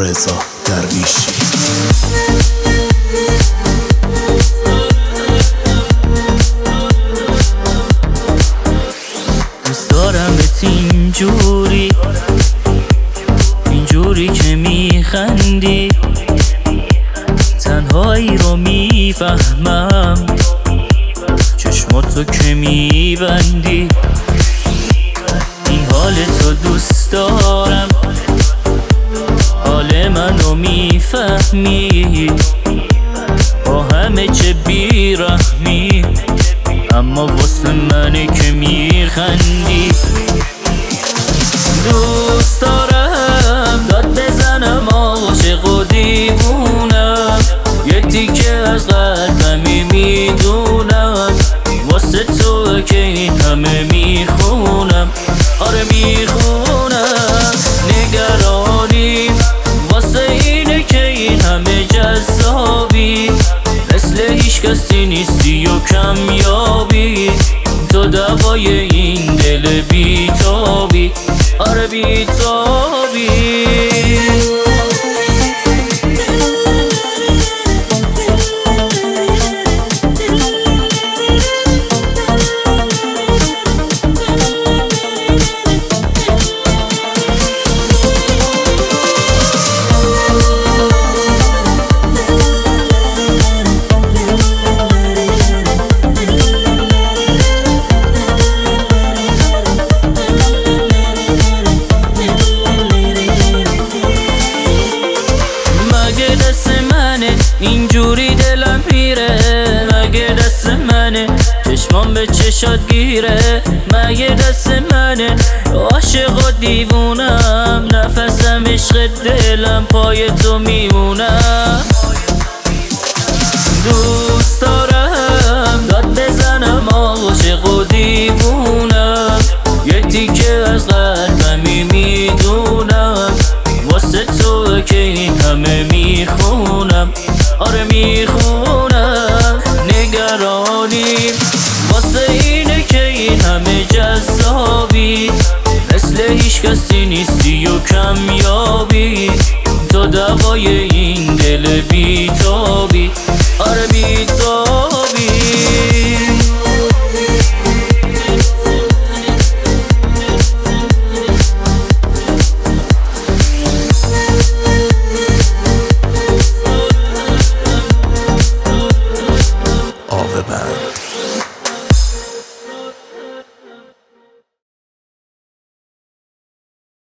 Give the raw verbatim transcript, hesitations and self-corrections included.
رضا درویشی. دوست دارمت اینجوری، اینجوری که میخندی، تنهایی رو میفهمم چشماتو که میبندی. این حال تو دوست دارم، حال منو میفهمی، با همه چه بیرحمی، اما واسه منه که میخندی. دوست دارم داد بزنم عاشق و دیوونم، یه تیکه از قلبمی میدونم، واسه تو که این همه میخونم، آره میخونم. نگرانیم واسه اینه که این همه جذابی، مثل هیچ کسی نیستی و کمیابی، تو دوای این دل بیتابی، آره بیتابی. اینجوری دلم پیره، مگه دست منه چشمام به چشات گیره، مگه دست منه عاشق و دیوونم، نفسم عشق دلم پای تو میمونم. دوست دارم داد بزنم عاشق و دیوونم، یه تیکه از قلبمی میدونم، واسه تو که این همه میخونم، آره میخونم. نگرانیم واسه اینه که این همه جذابی، مثل هیچ کسی نیستی و کمیابی، تو دوای این دل بیتابی.